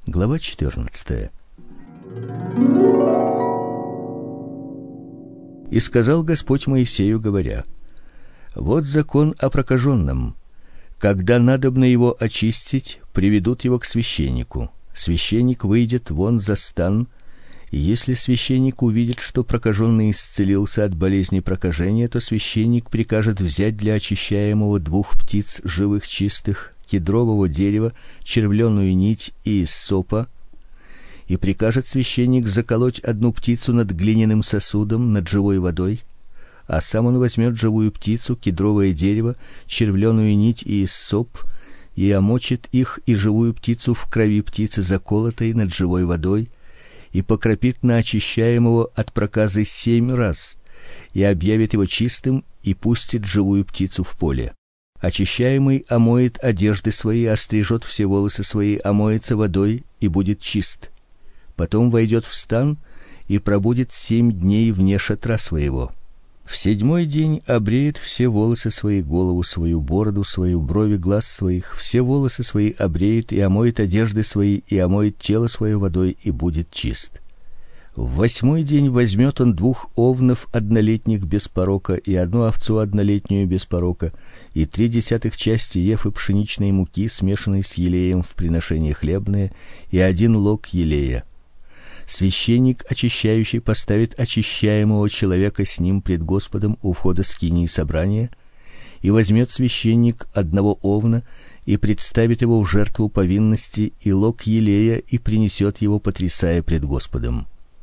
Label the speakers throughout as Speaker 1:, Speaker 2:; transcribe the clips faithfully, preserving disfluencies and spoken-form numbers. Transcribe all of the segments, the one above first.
Speaker 1: Глава четырнадцатая. И сказал Господь Моисею, говоря: вот закон о прокаженном. Когда надобно его очистить, приведут его к священнику. Священник выйдет вон за стан, и если священник увидит, что прокаженный исцелился от болезни прокажения, то священник прикажет взять для очищаемого двух птиц живых чистых, кедрового дерева, червленую нить и иссопа, и прикажет священник заколоть одну птицу над глиняным сосудом, над живой водой, а сам он возьмет живую птицу, кедровое дерево, червленую нить и иссоп, и омочит их и живую птицу в крови птицы, заколотой над живой водой, и покропит на очищаемого от проказы семь раз, и объявит его чистым, и пустит живую птицу в поле. Очищаемый омоет одежды свои, острижет все волосы свои, омоется водой и будет чист. Потом войдет в стан и пробудет семь дней вне шатра своего. В седьмой день обреет все волосы свои, голову свою, бороду свою, брови глаз своих, все волосы свои обреет и омоет одежды свои, и омоет тело свое водой, и будет чист. В восьмой день возьмет он двух овнов однолетних без порока и одну овцу однолетнюю без порока, и три десятых части ефы пшеничной муки, смешанной с елеем в приношение хлебное, и один лог елея. Священник, очищающий, поставит очищаемого человека с ним пред Господом у входа скинии собрания, и возьмет священник одного овна и представит его в жертву повинности и лог елея, и принесет его, потрясая пред Господом.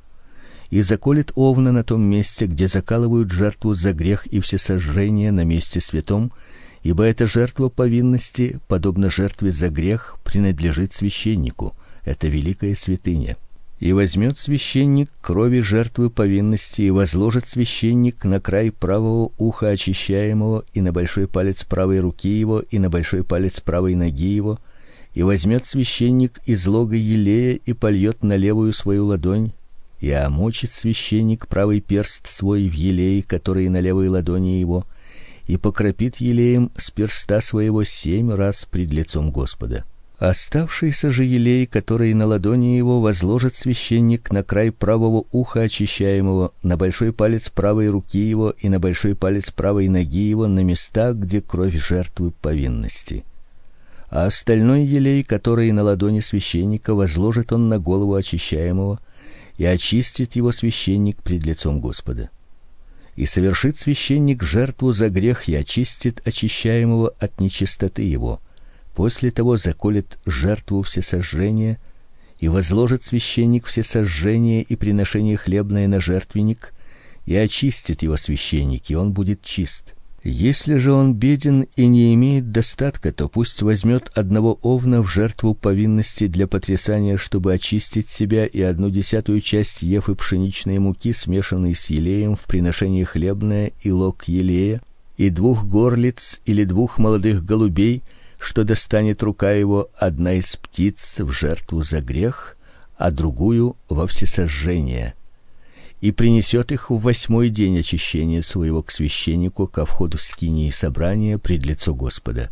Speaker 1: И заколет овна на том месте, где закалывают жертву за грех и всесожжение, на месте святом, ибо эта жертва повинности, подобно жертве за грех, принадлежит священнику. Это великая святыня. И возьмет священник крови жертвы повинности, и возложит священник на край правого уха очищаемого, и на большой палец правой руки его, и на большой палец правой ноги его, и возьмет священник из лога елея и польет на левую свою ладонь, и омочит священник правый перст свой в елее, который на левой ладони его, и покропит елеем с перста своего семь раз пред лицом Господа. Оставшийся же елей, который на ладони его, возложит священник на край правого уха очищаемого, на большой палец правой руки его и на большой палец правой ноги его, на места, где кровь жертвы повинности. А остальной елей, который на ладони священника, возложит он на голову очищаемого, и очистит его священник пред лицом Господа. И совершит священник жертву за грех и очистит очищаемого от нечистоты его. После того заколет жертву всесожжения, и возложит священник всесожжение и приношение хлебное на жертвенник, и очистит его священник, и он будет чист. Если же он беден и не имеет достатка, то пусть возьмет одного овна в жертву повинности для потрясания, чтобы очистить себя, и одну десятую часть ефы пшеничной муки, смешанной с елеем в приношение хлебное, и лог елея, и двух горлиц или двух молодых голубей, что достанет рука его, одна из птиц в жертву за грех, а другую во всесожжение, и принесет их в восьмой день очищения своего к священнику ко входу скинии собрания пред лицо Господа.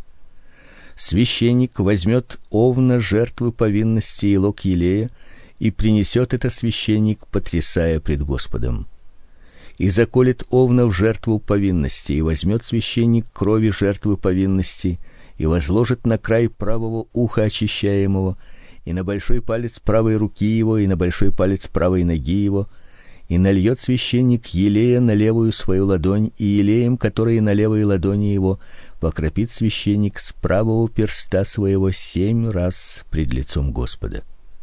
Speaker 1: Священник возьмет овна жертвы повинности и лог елея, и принесет это священник, потрясая пред Господом. И заколет овна в жертву повинности, и возьмет священник крови жертвы повинности, и возложит на край правого уха очищаемого, и на большой палец правой руки его, и на большой палец правой ноги его, и нальет священник елея на левую свою ладонь, и елеем, который на левой ладони его, покропит священник с правого перста своего семь раз пред лицом Господа.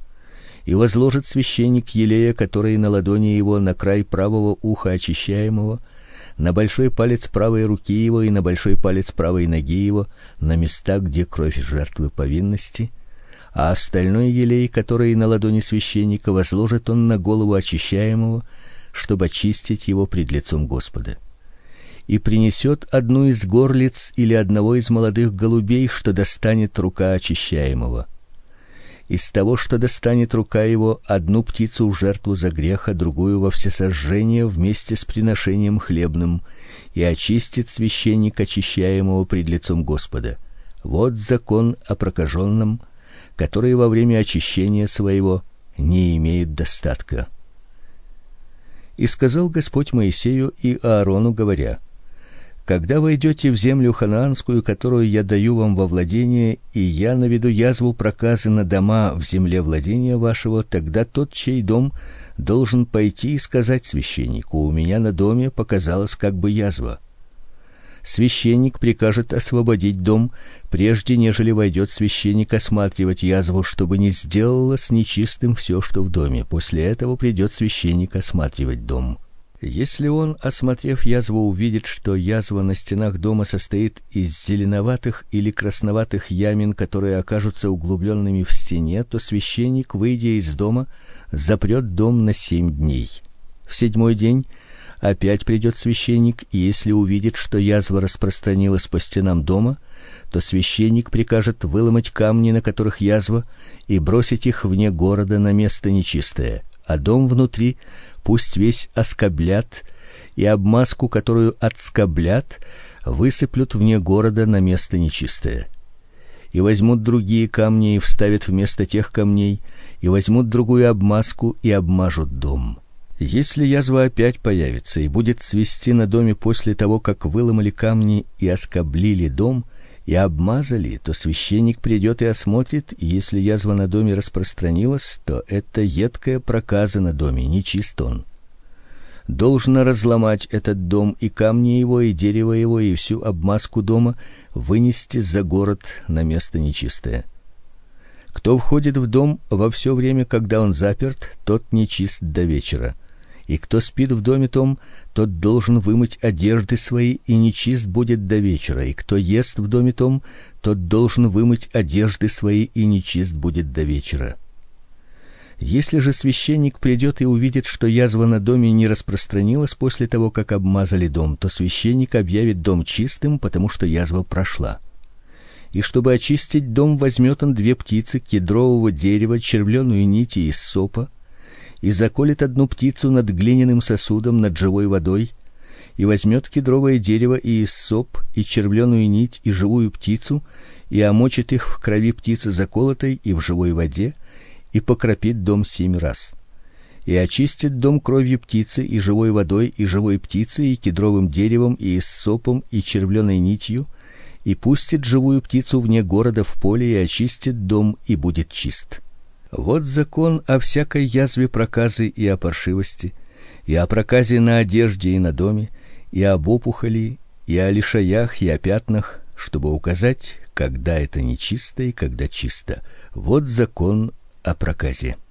Speaker 1: И возложит священник елея, который на ладони его, на край правого уха очищаемого, на большой палец правой руки его и на большой палец правой ноги его, на места, где кровь жертвы повинности, а остальной елей, который на ладони священника, возложит он на голову очищаемого, чтобы очистить его пред лицом Господа. И принесет одну из горлиц или одного из молодых голубей, что достанет рука очищаемого. Из того, что достанет рука его, одну птицу в жертву за грех, а другую во всесожжение вместе с приношением хлебным, и очистит священник очищаемого пред лицом Господа. Вот закон о прокаженном, который во время очищения своего не имеет достатка. И сказал Господь Моисею и Аарону, говоря: когда войдете в землю ханаанскую, которую я даю вам во владение, и я наведу язву проказы на дома в земле владения вашего, тогда тот, чей дом, должен пойти и сказать священнику: у меня на доме показалась как бы язва. Священник прикажет освободить дом, прежде нежели войдет священник осматривать язву, чтобы не сделало с нечистым все, что в доме. После этого придет священник осматривать дом. Если он, осмотрев язву, увидит, что язва на стенах дома состоит из зеленоватых или красноватых ямин, которые окажутся углубленными в стене, то священник, выйдя из дома, запрет дом на семь дней. В седьмой день опять придет священник, и если увидит, что язва распространилась по стенам дома, то священник прикажет выломать камни, на которых язва, и бросить их вне города на место нечистое, а дом внутри пусть весь оскоблят, и обмазку, которую отскоблят, высыплют вне города на место нечистое. И возьмут другие камни и вставят вместо тех камней, и возьмут другую обмазку и обмажут дом. Если язва опять появится и будет свисти на доме после того, как выломали камни и оскоблили дом и обмазали, то священник придет и осмотрит, и если язва на доме распространилась, то это едкая проказа на доме, нечист он. Должно разломать этот дом, и камни его, и дерево его, и всю обмазку дома вынести за город на место нечистое. Кто входит в дом во все время, когда он заперт, тот нечист до вечера. И кто спит в доме том, тот должен вымыть одежды свои, и нечист будет до вечера. И кто ест в доме том, тот должен вымыть одежды свои, и нечист будет до вечера. Если же священник придет и увидит, что язва на доме не распространилась после того, как обмазали дом, то священник объявит дом чистым, потому что язва прошла. И чтобы очистить дом, возьмет он две птицы кедрового дерева, червленую нить и иссопа, и заколет одну птицу над глиняным сосудом над живой водой, и возьмет кедровое дерево и иссоп, и червленую нить, и живую птицу, и омочит их в крови птицы заколотой и в живой воде, и покропит дом семь раз. И очистит дом кровью птицы, и живой водой, и живой птицей, и кедровым деревом, и иссопом, и червленой нитью, и пустит живую птицу вне города в поле, и очистит дом, и будет чист. Вот закон о всякой язве проказы и о паршивости, и о проказе на одежде и на доме, и об опухоли, и о лишаях, и о пятнах, чтобы указать, когда это нечисто и когда чисто. Вот закон о проказе.